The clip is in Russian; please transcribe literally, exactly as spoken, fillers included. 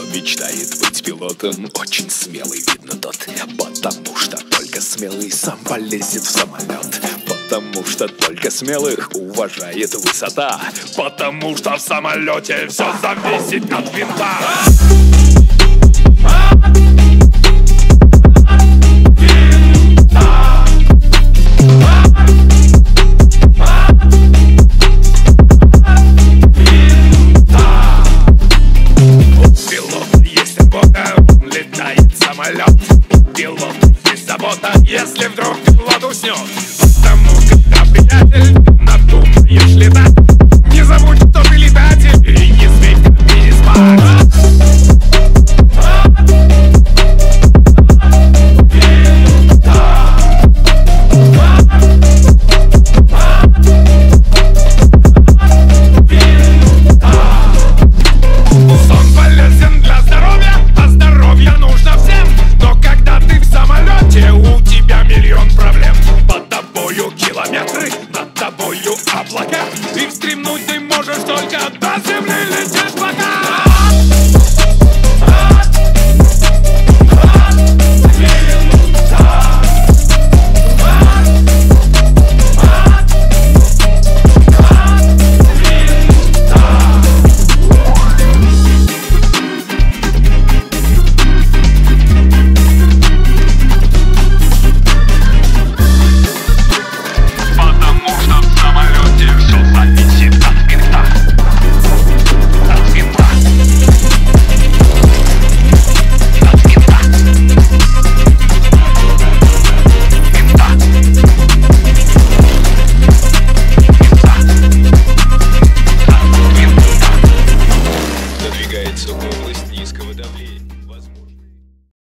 мечтает быть пилотом, очень смелый, видно тот. Потому что только смелый сам полезет в самолет. Потому что только смелых уважает высота. Потому что в самолете все зависит от винта. Пилот, есть забота, если вдруг пилот уснет. Потому когда, приятель, надумаешь летать, не забудь, что ты летатель, и не смей в кабине спать. Сон полезен для здоровья, а здоровье нужно всем. У тебя миллион проблем. Под тобою километры, над тобою облака. И стремнуть ты можешь только до земли, летишь пока. Двигается область низкого давления.